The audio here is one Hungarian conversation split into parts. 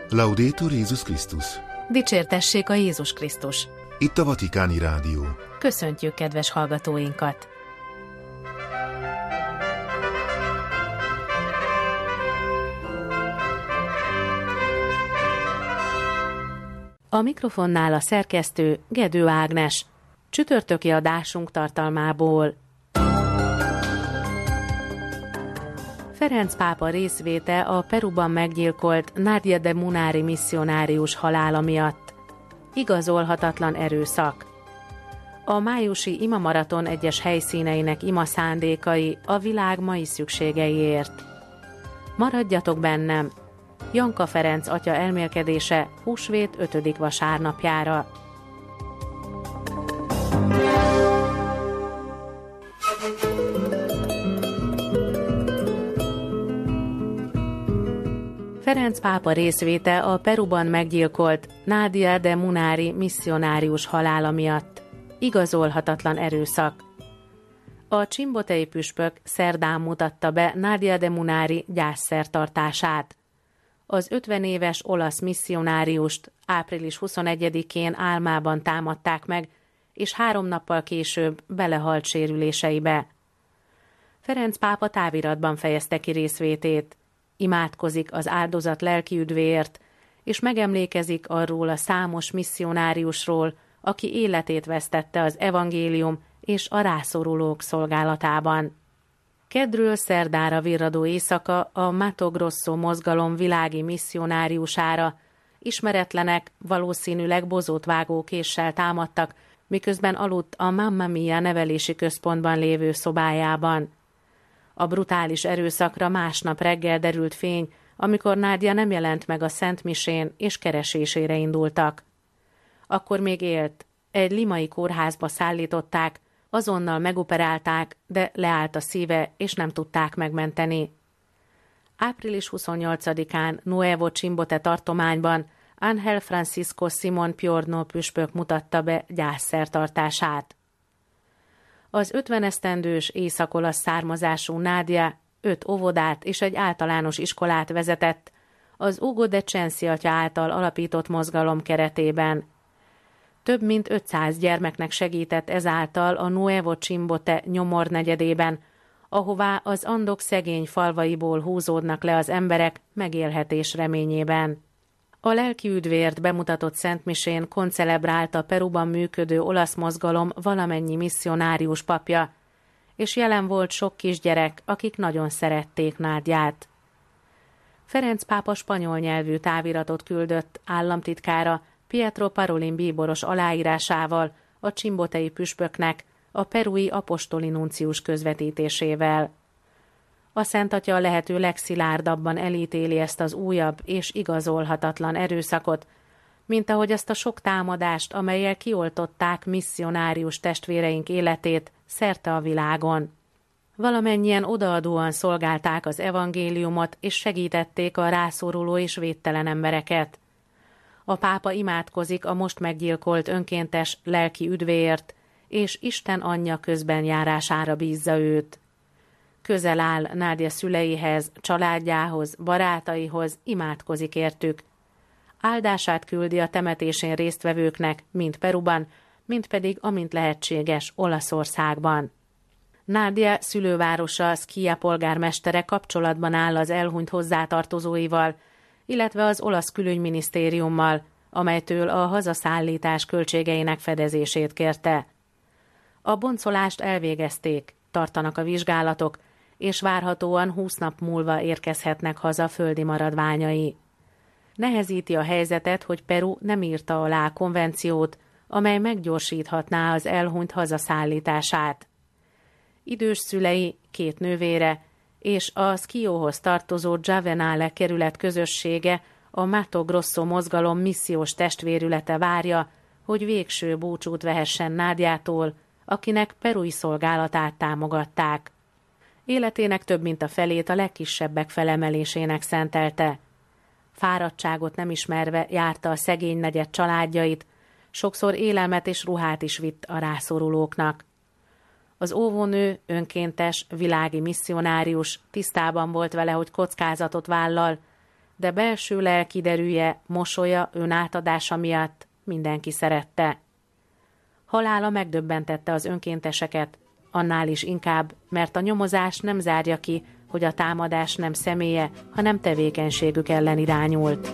Laudetur Jézus Krisztus! Dicsértessék a Jézus Krisztus! Itt a Vatikáni Rádió. Köszöntjük kedves hallgatóinkat! A mikrofonnál a szerkesztő Gedő Ágnes. Csütörtöki adásunk tartalmából. Ferenc pápa részvéte a Peruban meggyilkolt Nadia de Munari misszionárius halála miatt. Igazolhatatlan erőszak. A májusi imamaraton egyes helyszíneinek ima szándékai a világ mai szükségeiért. Maradjatok bennem! Janka Ferenc atya elmélkedése húsvét 5. vasárnapjára. Ferenc pápa részvéte a Peruban meggyilkolt Nadia de Munari misszionárius halála miatt. Igazolhatatlan erőszak. A csimbotei püspök szerdán mutatta be Nadia de Munari gyászszertartását. Az 50 éves olasz misszionáriust április 21-én álmában támadták meg, és 3 nappal később belehalt sérüléseibe. Ferenc pápa táviratban fejezte ki részvétét. Imádkozik az áldozat lelki üdvéért, és megemlékezik arról a számos misszionáriusról, aki életét vesztette az evangélium és a rászorulók szolgálatában. Keddről szerdára virradó éjszaka a Mato Grosso mozgalom világi misszionáriusára ismeretlenek valószínűleg bozótvágókéssel támadtak, miközben aludt a Mamma Mia nevelési központban lévő szobájában. A brutális erőszakra másnap reggel derült fény, amikor Nádia nem jelent meg a Szent Misén, és keresésére indultak. Akkor még élt, egy limai kórházba szállították, azonnal megoperálták, de leállt a szíve, és nem tudták megmenteni. Április 28-án Nuevo Chimbote tartományban Ángel Francisco Simón Piorno püspök mutatta be gyászszertartását. Az 50 esztendős észak-olasz származású Nadia 5 óvodát és egy általános iskolát vezetett az Ugo de Censi atya által alapított mozgalom keretében. Több mint 500 gyermeknek segített ezáltal a Nuevo Chimbote nyomor negyedében, ahová az Andok szegény falvaiból húzódnak le az emberek megélhetés reményében. A lelki üdvért bemutatott szentmisén koncelebrált a Peruban működő olasz mozgalom valamennyi misszionárius papja, és jelen volt sok kisgyerek, akik nagyon szerették Nádiát. Ferenc pápa spanyol nyelvű táviratot küldött államtitkára Pietro Parolin bíboros aláírásával a csimbotei püspöknek a perui apostoli nuncius közvetítésével. A Szent Atya a lehető legszilárdabban elítéli ezt az újabb és igazolhatatlan erőszakot, mint ahogy azt a sok támadást, amellyel kioltották misszionárius testvéreink életét szerte a világon. Valamennyien odaadóan szolgálták az evangéliumot, és segítették a rászoruló és védtelen embereket. A pápa imádkozik a most meggyilkolt önkéntes lelki üdvéért, és Isten anyja közben járására bízza őt. Közel áll Nádia szüleihez, családjához, barátaihoz, imádkozik értük. Áldását küldi a temetésén résztvevőknek, mind Peruban, mind pedig, amint lehetséges, Olaszországban. Nádia szülővárosa Schia polgármestere kapcsolatban áll az elhunyt hozzátartozóival, illetve az olasz külügyminisztériummal, amelytől a hazaszállítás költségeinek fedezését kérte. A boncolást elvégezték, tartanak a vizsgálatok, és várhatóan 20 nap múlva érkezhetnek haza földi maradványai. Nehezíti a helyzetet, hogy Peru nem írta alá a konvenciót, amely meggyorsíthatná az elhunyt hazaszállítását. Idős szülei, 2 nővére és a Schiohoz tartozó Giavenale kerület közössége, a Mato Grosso mozgalom missziós testvérülete várja, hogy végső búcsút vehessen Nádiától, akinek perui szolgálatát támogatták. Életének több mint a felét a legkisebbek felemelésének szentelte. Fáradtságot nem ismerve járta a szegény negyed családjait, sokszor élelmet és ruhát is vitt a rászorulóknak. Az óvónő, önkéntes, világi misszionárius tisztában volt vele, hogy kockázatot vállal, de belső lelkiderűje, mosolya, önátadása miatt mindenki szerette. Halála megdöbbentette az önkénteseket, annál is inkább, mert a nyomozás nem zárja ki, hogy a támadás nem személye, hanem tevékenységük ellen irányult.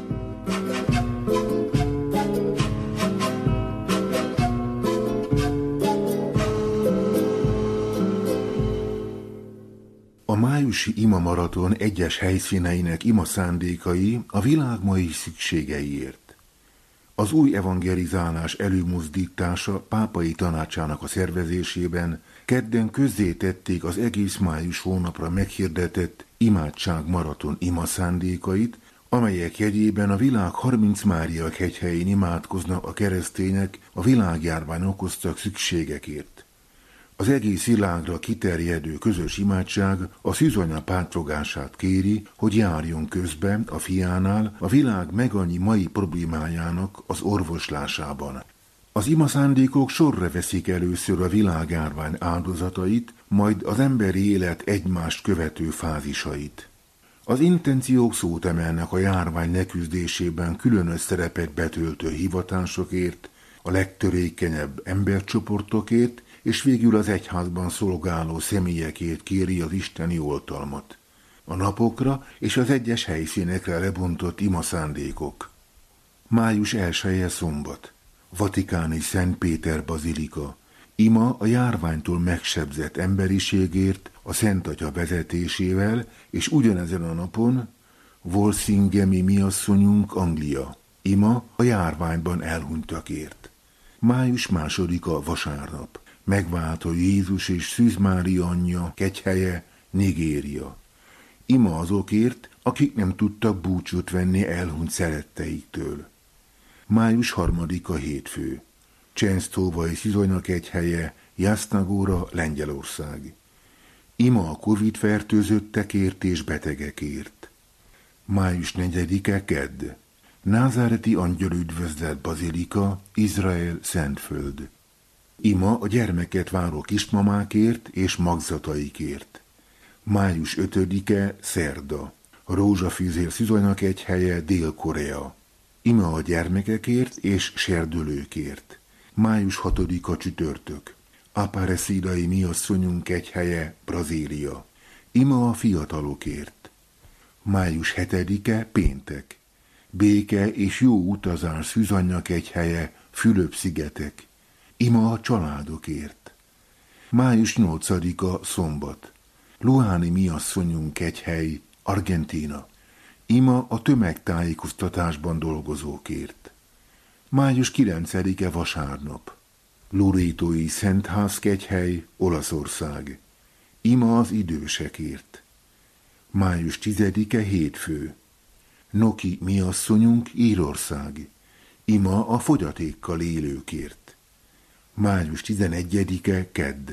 A májusi ima maraton egyes helyszíneinek ima szándékai a világ mai szükségeiért. Az új evangelizálás előmozdítása pápai tanácsának a szervezésében kedden közzétették az egész május hónapra meghirdetett imádság maraton ima szándékait, amelyek jegyében a világ 30 Máriák hegyhelyén imádkoznak a keresztények a világjárvány okoztak szükségekért. Az egész világra kiterjedő közös imádság a szűzanya pátrogását kéri, hogy járjon közbe a fiánál a világ megannyi mai problémájának az orvoslásában. Az imaszándékok sorra veszik először a világjárvány áldozatait, majd az emberi élet egymást követő fázisait. Az intenciók szót emelnek a járvány leküzdésében különös szerepet betöltő hivatásokért, a legtörékenyebb embercsoportokért, és végül az egyházban szolgáló személyekért kéri az isteni oltalmat. A napokra és az egyes helyszínekre lebontott imaszándékok. Május 1-e szombat. Vatikáni Szent Péter bazilika. Ima a járványtól megsebzett emberiségért a Szent Atya vezetésével, és ugyanezen a napon Walsingemi miasszonyunk Anglia. Ima a járványban elhunytakért. Május 2-a vasárnap. Megváltó Jézus és Szűz Mária anyja kegyhelye, Nigéria. Ima azokért, akik nem tudtak búcsút venni elhunyt szeretteiktől. Május 3-a hétfő. Csensztóvai Szizonyna kegyhelye, Jasznagóra, Lengyelország. Ima a Covid-fertőzöttekért és betegekért. Május 4-e kedd. Názáreti Angyalüdvözlet bazilika, Izrael, Szentföld. Ima a gyermeket váró kismamákért és magzataikért. Május 5-e szerda. Rózsafűzér Szűzonyna kegyhelye, Dél-Korea. Ima a gyermekekért és serdülőkért. Május 6-a csütörtök. Aparecidai miasszonyunk kegyhelye, Brazília. Ima a fiatalokért. Május 7-e péntek. Béke és jó utazás Szűzanyna kegyhelye, Fülöp-szigetek. Ima a családokért. Május 8-a szombat. Luáni miasszonyunk kegyhely, Argentína. Ima a tömegtájékoztatásban dolgozókért. Május 9-e vasárnap. Lorétói Szentház kegyhely, Olaszország. Ima az idősekért. Május 10-e hétfő. Noki miasszonyunk, Írország. Ima a fogyatékkal élőkért. Május 11-e kedd.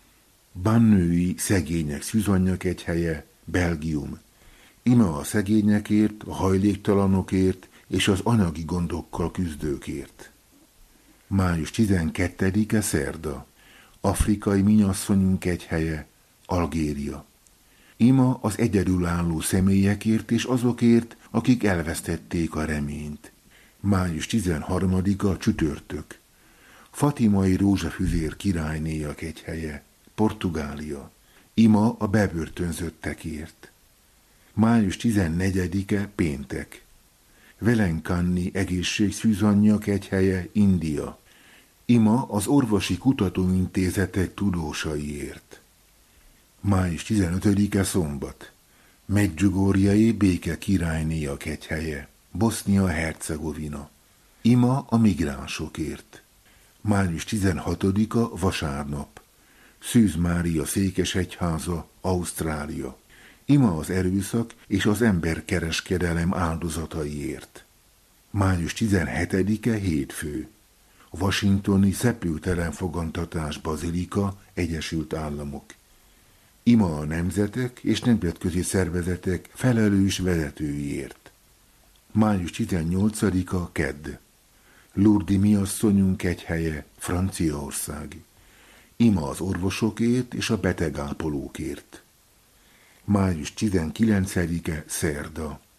Bannői szegények Szűzanyna kegyhelye, Belgium. Ima a szegényekért, a hajléktalanokért és az anyagi gondokkal küzdőkért. Május 12-e szerda. Afrikai minyasszonyunk kegyhelye, Algéria. Ima az egyedülálló személyekért és azokért, akik elvesztették a reményt. Május 13-a csütörtök. Fatimai Rózsafüzér királyné a kegyhelye, Portugália. Ima a bebörtönzöttekért. Május 14-e péntek. Velenkanni egészségszűzanyja kegyhelye, India. Ima az orvosi kutatóintézetek tudósaiért. Május 15-e szombat. Medjugorjei béke királyné a kegyhelye, Bosznia-Hercegovina. Ima a migránsokért. Május 16-a vasárnap. Szűz Mária székesegyháza, Ausztrália. Ima az erőszak és az emberkereskedelem áldozataiért. Május 17-e hétfő. Washingtoni Szepültelen Fogantatás bazilika, Egyesült Államok. Ima a nemzetek és nemzetközi szervezetek felelős vezetőiért. Május 18-a kedd. Lourdes miasszonyunk kegyhelye, Franciaország. Ima az orvosokért és a betegápolókért. Május 19-e szerda.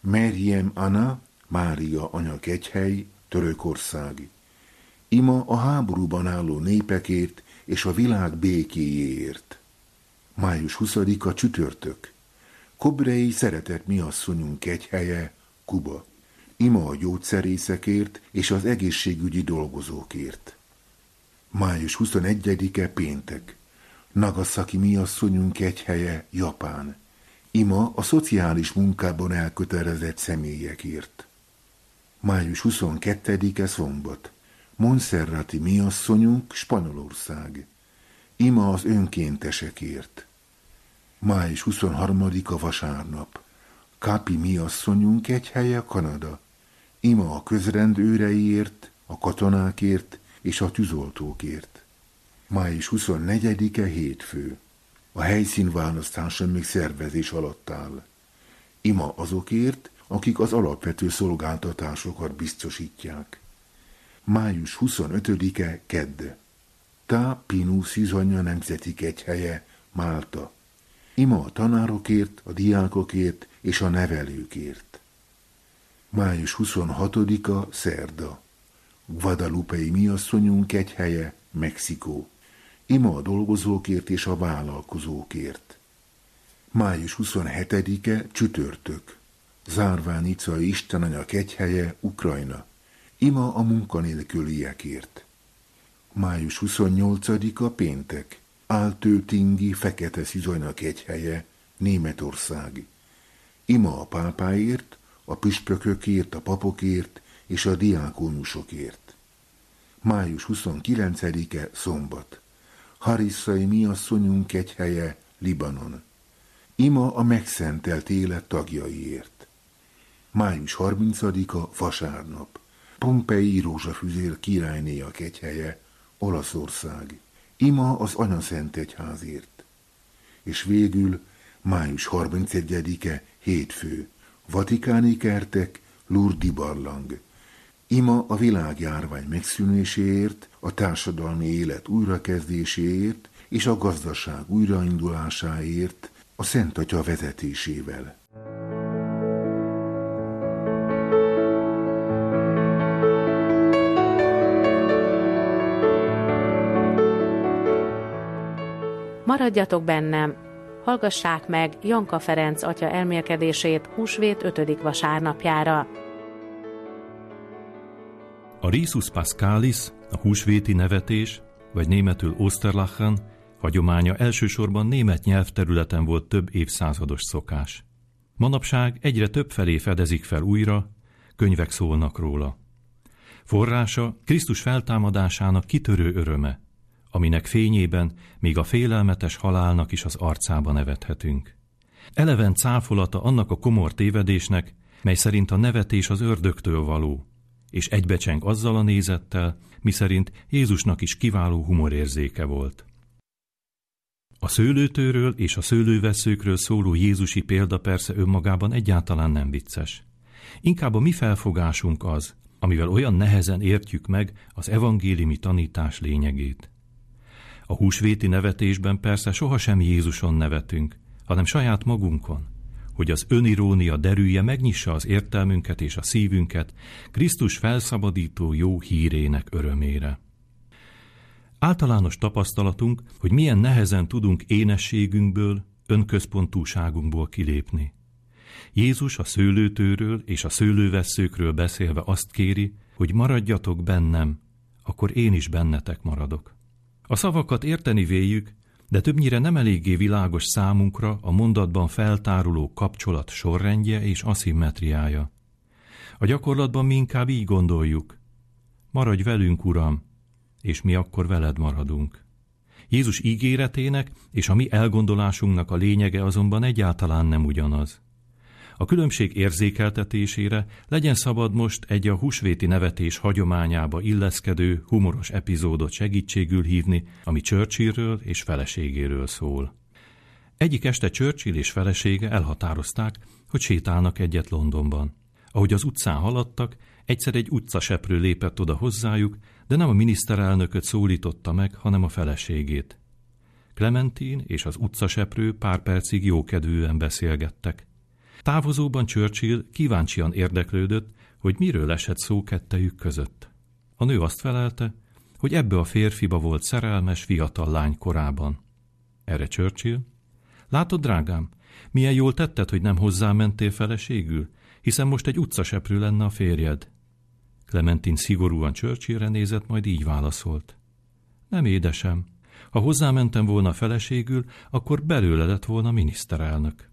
Merjem Anna, Mária anya Kegyhely, Törökország. Ima a háborúban álló népekért és a világ békéjéért. Május 20-a csütörtök. Kobrei szeretett miasszonyunk Kegyhelye, Kuba. Ima a gyógyszerészekért és az egészségügyi dolgozókért. Május 21-e péntek. Nagasaki miasszonyunk Kegyhelye, Japán. Ima a szociális munkában elkötelezett személyekért. Május 22-e szombat. Montserrati miasszonyunk, Spanyolország. Ima az önkéntesekért. Május 23-a vasárnap. Kápi miasszonyunk Kegyhelye, Kanada. Ima a közrend őreiért, a katonákért és a tűzoltókért. Május 24-e hétfő. A helyszínválasztása még szervezés alatt áll. Ima azokért, akik az alapvető szolgáltatásokat biztosítják. Május 25-e kedd. Tá Pinu Szűzanya Nemzeti Kegyhelye, Málta. Ima a tanárokért, a diákokért és a nevelőkért. Május 26-a szerda. Guadalupei miasszonyunk Kegyhelye, Mexikó. Ima a dolgozókért és a vállalkozókért. Május 27-e csütörtök. Zárvánicai Istenanya Kegyhelye, Ukrajna. Ima a munkanélküliekért. Május 28-a péntek. Áltőtingi Fekete Szűzanya Kegyhelye, Németország. Ima a pápáért, a püspökökért, a papokért és a diákonusokért. Május 29-e szombat. Harissai miasszonyunk Kegyhelye, Libanon. Ima a megszentelt élet tagjaiért. Május 30-a vasárnap. Pompei Rózsafüzér királyné a Kegyhelye, Olaszország. Ima az Anyaszentegyházért. És végül május 31-e hétfő. Vatikáni kertek, Lourdes barlang. Ima a világjárvány megszűnéséért, a társadalmi élet újrakezdéséért és a gazdaság újraindulásáért a Szent Atya vezetésével. Maradjatok bennem, hallgassák meg Janka Ferenc atya elmélkedését húsvét 5. vasárnapjára. A Risus Pascalis, a húsvéti nevetés, vagy németül Osterlachen hagyománya elsősorban német nyelvterületen volt több évszázados szokás. Manapság egyre többfelé fedezik fel újra, könyvek szólnak róla. Forrása Krisztus feltámadásának kitörő öröme, aminek fényében még a félelmetes halálnak is az arcába nevethetünk. Eleven cáfolata annak a komor tévedésnek, mely szerint a nevetés az ördögtől való, és egybecseng azzal a nézettel, miszerint Jézusnak is kiváló humorérzéke volt. A szőlőtőről és a szőlővesszőkről szóló jézusi példa persze önmagában egyáltalán nem vicces. Inkább a mi felfogásunk az, amivel olyan nehezen értjük meg az evangéliumi tanítás lényegét. A húsvéti nevetésben persze sohasem Jézuson nevetünk, hanem saját magunkon, hogy az önirónia derűje megnyissa az értelmünket és a szívünket Krisztus felszabadító jó hírének örömére. Általános tapasztalatunk, hogy milyen nehezen tudunk énességünkből, önközpontúságunkból kilépni. Jézus a szőlőtőről és a szőlővesszőkről beszélve azt kéri, hogy maradjatok bennem, akkor én is bennetek maradok. A szavakat érteni véljük, de többnyire nem eléggé világos számunkra a mondatban feltáruló kapcsolat sorrendje és aszimmetriája. A gyakorlatban mi inkább így gondoljuk: maradj velünk, Uram, és mi akkor veled maradunk. Jézus ígéretének és a mi elgondolásunknak a lényege azonban egyáltalán nem ugyanaz. A különbség érzékeltetésére legyen szabad most egy a húsvéti nevetés hagyományába illeszkedő humoros epizódot segítségül hívni, ami Churchillről és feleségéről szól. Egyik este Churchill és felesége elhatározták, hogy sétálnak egyet Londonban. Ahogy az utcán haladtak, egyszer egy utcaseprő lépett oda hozzájuk, de nem a miniszterelnököt szólította meg, hanem a feleségét. Clementine és az utcaseprő pár percig jókedvűen beszélgettek. Távozóban Churchill kíváncsian érdeklődött, hogy miről esett szó kettejük között. A nő azt felelte, hogy ebbe a férfiba volt szerelmes fiatal lány korában. Erre Churchill: látod, drágám, milyen jól tetted, hogy nem hozzám mentél feleségül, hiszen most egy utcaseprő lenne a férjed. Clementine szigorúan Churchillre nézett, majd így válaszolt: nem, édesem, ha hozzámentem volna feleségül, akkor belőle lett volna miniszterelnök.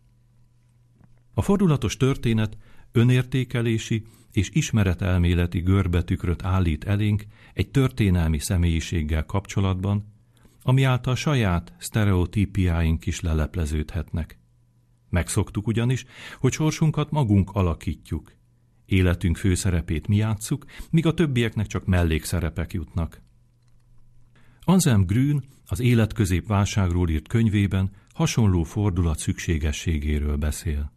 A fordulatos történet önértékelési és ismeretelméleti görbetükröt állít elénk egy történelmi személyiséggel kapcsolatban, ami által saját sztereotípiáink is lelepleződhetnek. Megszoktuk ugyanis, hogy sorsunkat magunk alakítjuk. Életünk főszerepét mi játsszuk, míg a többieknek csak mellékszerepek jutnak. Anselm Grün az életközép válságról írt könyvében hasonló fordulat szükségességéről beszél.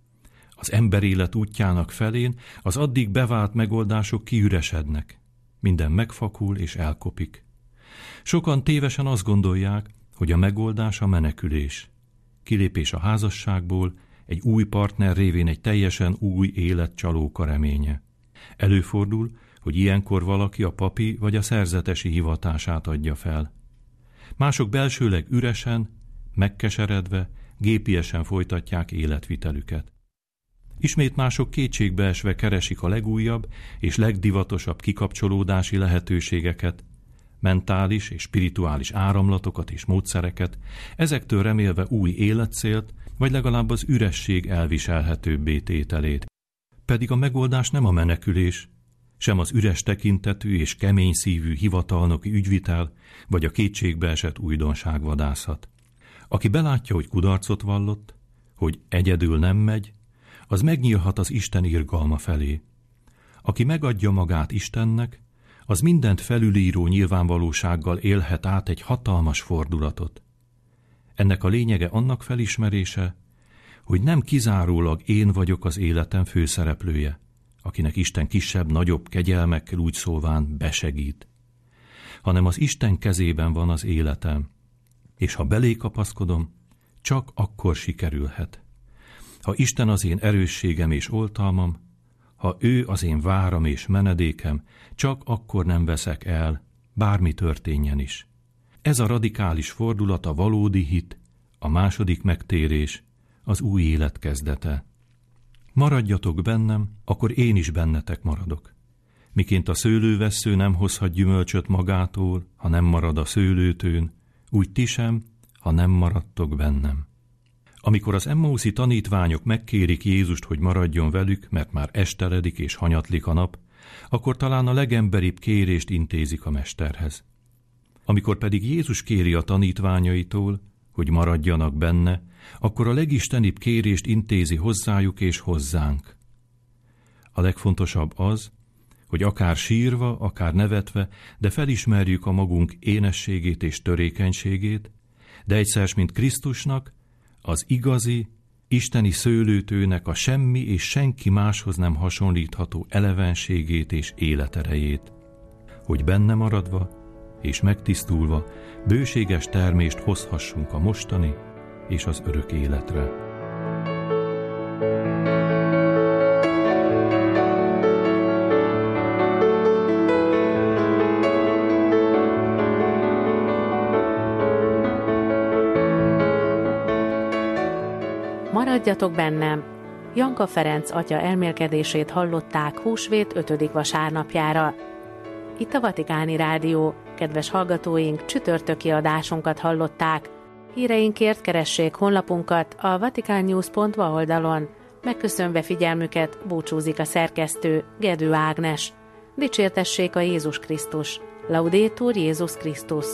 Az emberélet útjának felén az addig bevált megoldások kiüresednek. Minden megfakul és elkopik. Sokan tévesen azt gondolják, hogy a megoldás a menekülés. Kilépés a házasságból, egy új partner révén egy teljesen új élet csalóka reménye. Előfordul, hogy ilyenkor valaki a papi vagy a szerzetesi hivatását adja fel. Mások belsőleg üresen, megkeseredve, gépiesen folytatják életvitelüket. Ismét mások kétségbeesve keresik a legújabb és legdivatosabb kikapcsolódási lehetőségeket, mentális és spirituális áramlatokat és módszereket, ezektől remélve új életcélt, vagy legalább az üresség elviselhetőbbé tételét. Pedig a megoldás nem a menekülés, sem az üres tekintetű és kemény szívű hivatalnoki ügyvitel, vagy a kétségbeesett újdonságvadászat. Aki belátja, hogy kudarcot vallott, hogy egyedül nem megy, az megnyílhat az Isten irgalma felé. Aki megadja magát Istennek, az mindent felülíró nyilvánvalósággal élhet át egy hatalmas fordulatot. Ennek a lényege annak felismerése, hogy nem kizárólag én vagyok az életem főszereplője, akinek Isten kisebb-nagyobb kegyelmekkel úgy szólván besegít, hanem az Isten kezében van az életem, és ha belé kapaszkodom, csak akkor sikerülhet. Ha Isten az én erősségem és oltalmam, ha ő az én váram és menedékem, csak akkor nem veszek el, bármi történjen is. Ez a radikális fordulat a valódi hit, a második megtérés, az új élet kezdete. Maradjatok bennem, akkor én is bennetek maradok. Miként a szőlővessző nem hozhat gyümölcsöt magától, ha nem marad a szőlőtőn, úgy ti sem, ha nem maradtok bennem. Amikor az emmauszi tanítványok megkérik Jézust, hogy maradjon velük, mert már esteledik és hanyatlik a nap, akkor talán a legemberibb kérést intézik a mesterhez. Amikor pedig Jézus kéri a tanítványaitól, hogy maradjanak benne, akkor a legistenibb kérést intézi hozzájuk és hozzánk. A legfontosabb az, hogy akár sírva, akár nevetve, de felismerjük a magunk énességét és törékenységét, de egyszer, mint Krisztusnak, az igazi, isteni szőlőtőnek a semmi és senki máshoz nem hasonlítható elevenségét és életerejét, hogy benne maradva és megtisztulva bőséges termést hozhassunk a mostani és az örök életre. Maradjatok bennem! Janka Ferenc atya elmélkedését hallották húsvét 5. vasárnapjára. Itt a Vatikáni Rádió. Kedves hallgatóink, csütörtöki adásunkat hallották. Híreinkért keressék honlapunkat a vaticannews.va oldalon. Megköszönve figyelmüket búcsúzik a szerkesztő, Gedő Ágnes. Dicsértessék a Jézus Krisztus! Laudetur Jézus Krisztus!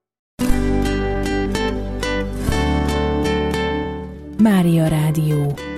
Mária Rádió.